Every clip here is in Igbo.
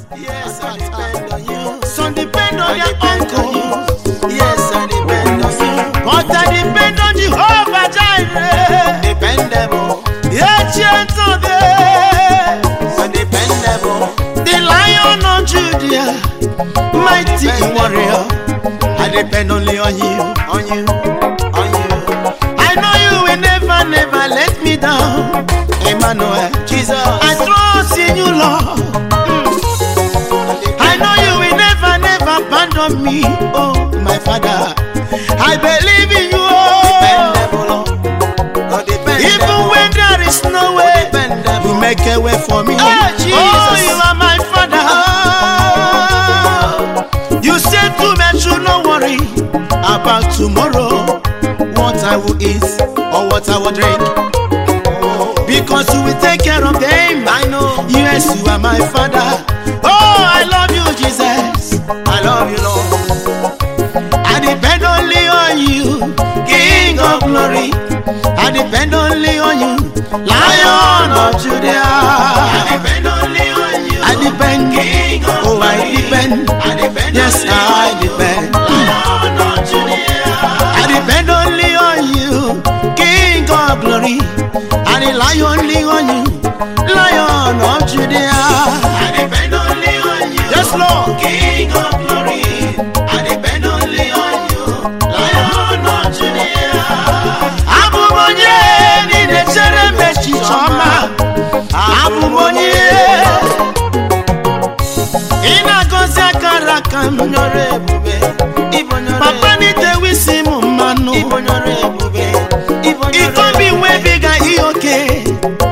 Yes, I depend on you. Some depend on their uncle. Yes, I depend on you. But I depend on Jehovah Jireh. Dependable. Ancient of days. So dependable. The Lion of Judah, mighty warrior. I depend only on you, on you, on you. I know you will never, never let me down. Emmanuel, Jesus, I trust in you, Lord. I know you will never, never abandon me. Oh, my Father, I believe in you. Oh, even when there is no way, you make a way for me. Oh, Jesus, oh, you are my Father. You said to me, should not worry about tomorrow, what I will eat or what I will drink, because you will take care of them. I know. Yes, you are my Father. Oh, I love you, Jesus. I love you, Lord. I depend only on you, King of glory. I depend only on you, Lion of Judah. I depend only on you. I depend. King of glory. I depend. I depend. Yes, I depend. Lion of Judah. I depend only on you, King of glory. I rely only on you, Lion of Judah. I depend only on you. Yes, Lord. King of glory. I depend only on you, Lion of Judah. Abumonye ni nechere mechi choma. Abumonye. Ina goza karaka mnyore bube. Papa ni te wisi mumano. Ibonyore bube. Iko bi webiga ioke.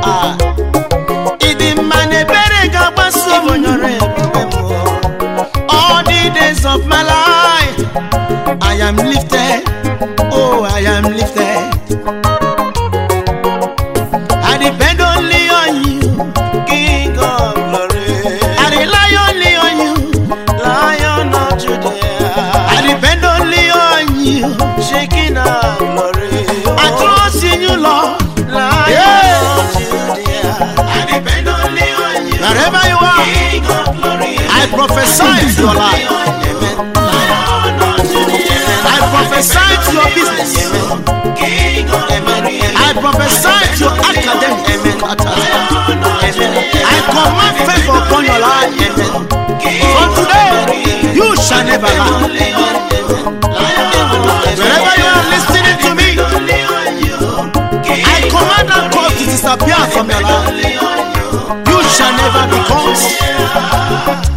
Idi mane berega baso. Ibonyore bube mo. All the days of my life, I am lifted. Oh, I am lifted. I depend only on you, King of glory. I rely only on you, Lion of Judah. I depend only on you, Shaking of glory. I trust in you, Lord, Lion of Judah. I depend only on you, wherever you are, King of glory. I prophesy to your life. Amen. I prophesy to your business. Amen. I prophesy to your academic. Amen. I command favor upon your life. Amen. From today, you shall never lack. Wherever you are listening to me, I command that cause to disappear from your life. You shall never be cursed.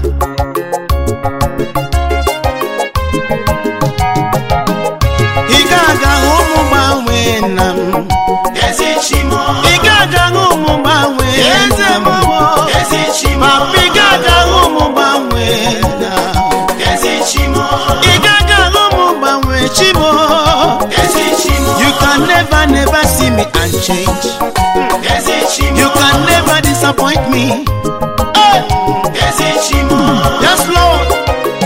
You can never see me and change. You can never disappoint me. Yes, Lord.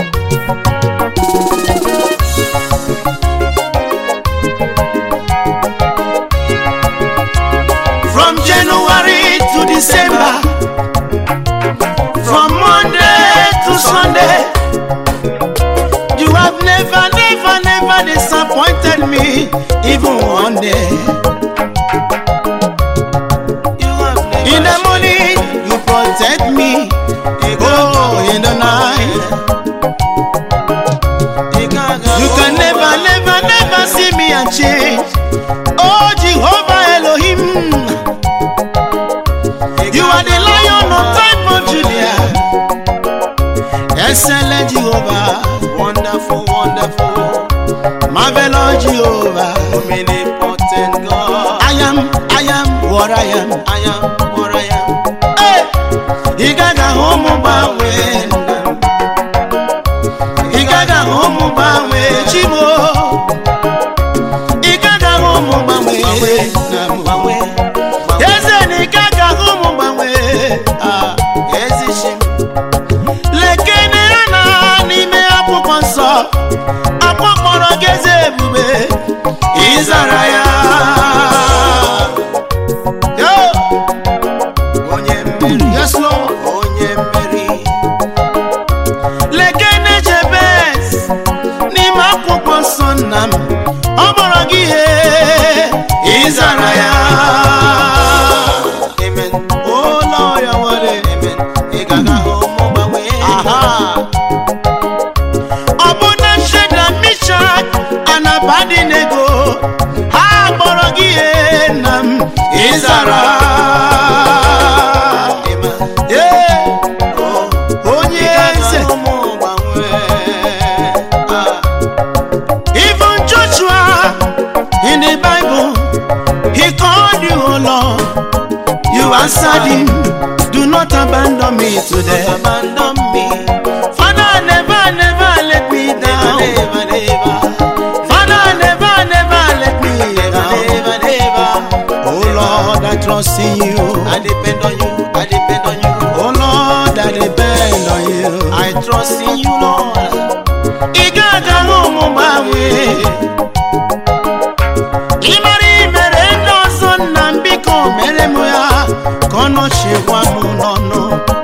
From January to December, from Monday to Sunday, you have never disappointed me, even one day. In the morning, you protect me. Oh, in the night, you can never see me and change. Oh, Jehovah Elohim, you are the Lion of tribe of Judah. Excellent Jehovah, wonderful, wonderful, marvelous Jehovah, omnipotent God. I am what I am. I am what I am. Hey, he got a home by way. He got a home by way. Chibo, he got a home by way. Yes, and he got a home by way. Ah, yes, it's him. Lekene ni me apokonso, apokoro geze bube. Izaraya. Yes, Lord. heaven. Ọbụna Shadrach, Meshach, and Abednego ha kpọrọ gị na m ịzara. Onye eze. Even Joshua in the Bible, he called you, oh Lord. You answered him, do not abandon me today. Abandon me. Father, never let me down. Never. Father, never let me down. Never. Oh Lord, I trust in you. I depend on you. Oh Lord, I depend on you. I trust in you, Lord. Igaga homo bawe. Imari mere no son nambiko mere moya. Kono shewa munono.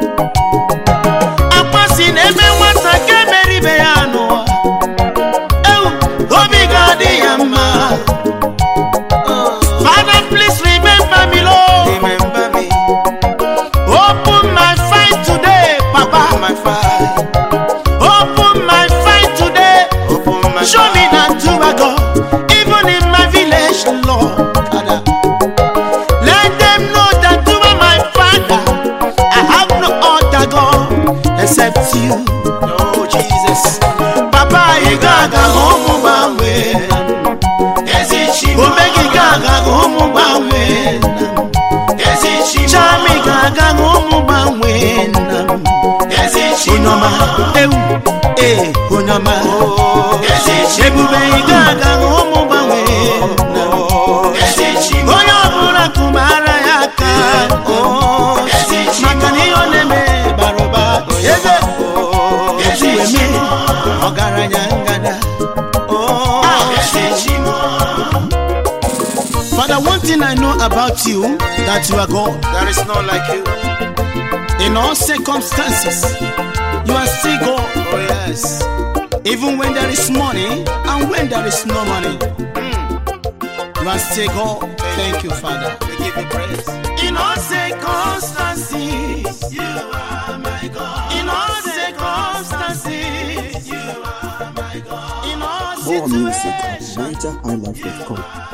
Apasi neme wata kemeri beyano. Obigadi yama. Father, please remember me, Lord. Remember me. Open my fight today, Papa. My fight. Open my fight today. Show me that you are God, even in my village, Lord. Let them know that you are my Father. I have no other God except you. Oh Jesus, Papa, you gaga homu bawe. Omegi gaga homu bawe. Chami gaga homu bawe. Onyoma, onyoma. Ebube gaga homu bawe. Oyo bura kumara yaka. Makani oneme baroba. Ezueme ogaranya ngada. Father, one thing I know about you, that you are God. There is none like you. In all circumstances, you are still God. Oh yes. Even when there is money and when there is no money, you are still God. Thank you, Father. We give you praise. In all circumstances, you are my God. In all circumstances, you are my God. In all situations. More music at NigerHighlife.com.